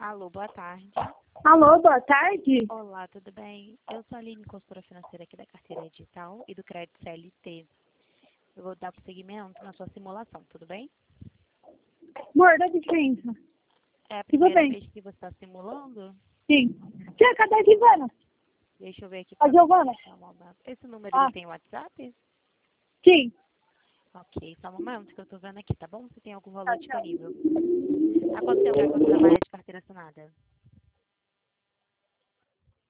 Alô, boa tarde. Alô, boa tarde. Olá, tudo bem? Eu sou a Aline, consultora financeira aqui da carteira digital e do crédito CLT. Eu vou dar prosseguimento na sua simulação, tudo bem? Amor, dá licença. É a Tudo primeira bem? vez que você está simulando? Sim. Tia, cadê a Giovana? Deixa eu ver aqui A para Giovana? Esse número Ah, ele tem WhatsApp? sim. Ok, só um momento que eu estou vendo aqui, tá bom? Se tem algum valor Tá, tchau. disponível. Há quanto tempo que você trabalha de carteira assinada?